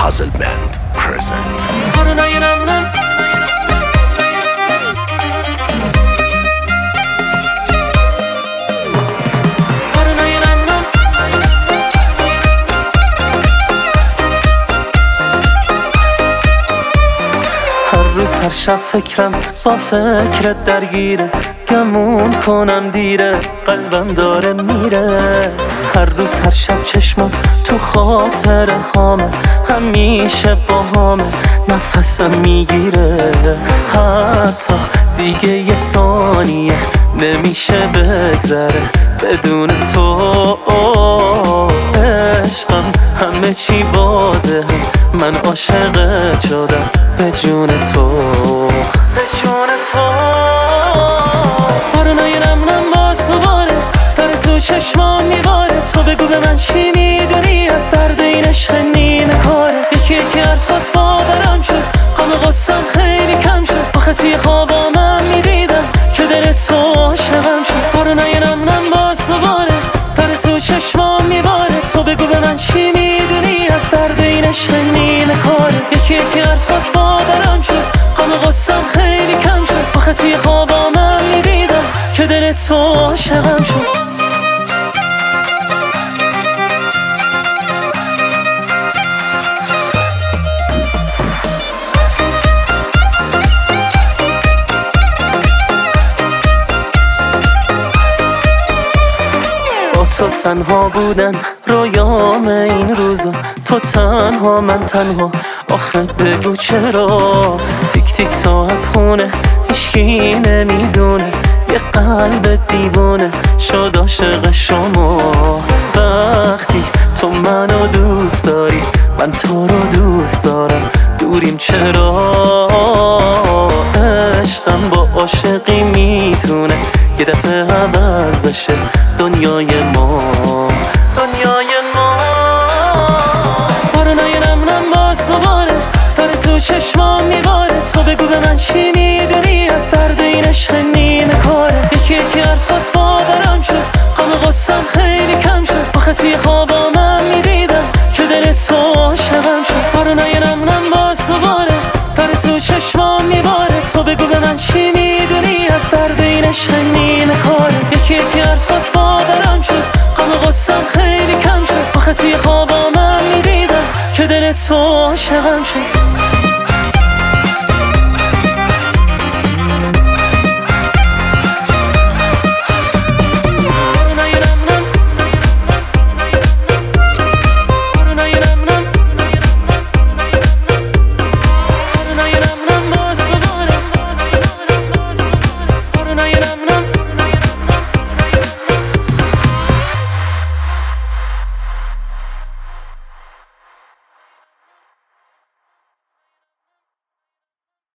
Puzzle Band present. هر روز هر شب فکرم با فکرت درگیره، گمون کنم دیره، قلبم داره میره. هر روز هر شب چشمات تو خاطر هامه، همیشه با هامه، نفسم میگیره. حتی دیگه یه ثانیه نمیشه بگذره بدون تو. عشقم همه چی واضحه، من عاشقت شدم به جون تو، به جون تو. بارونای نم باز دوباره داره تو چشمام میباره. تو بگو به من چی میدونی از درد این عشق نیمه کاره. یکی یکی حرفات باورم شد، غم غصم خیلی کم شد. تو خطی خوابامم میدیدم که دل تو عاشقم شد. بارونای نم باز دوباره داره تو چشمام میباره. تو بگو به من چی میدونی از درد این عشق نیمه کاره. یکی یکی حرفات باورم شد، غم غصم خیلی کم شد. تو خطی خوابامم میدیدم که دل تو عاشقم شد. تو تنها بودن رویام این روزا، تو تنها من تنها. آخه بگو چرا تیک تیک ساعت خونه، هیچکی نمیدونه یه قلب دیوونه شد عاشق شما. وقتی تو منو دوست داری من تو رو دوست دارم، دوریم چرا؟ عشقم با عاشقی میتونه یه دفعه عوض بشه دنیای ما، دنیای ما. بارونای نم باز دوباره داره تو چشمام میباره. تو بگو به من چی میدونی از درد این عشق نیمه کاره. یکی یکی حرفات باورم شد، غم غصم خیلی کم شد. تو خطی خوابامم میدیدم که دل تو عاشقم شد. بارونای نم باز دوباره داره تو چشمام میباره. تو بگو به من چی میدونی از درد این عشق نیمه کاره. یکی یکی حرفات باورم شد، غم غصم خیلی کم شد. تو خطی خوابامم میدیدم که دل تو عاشقم شد.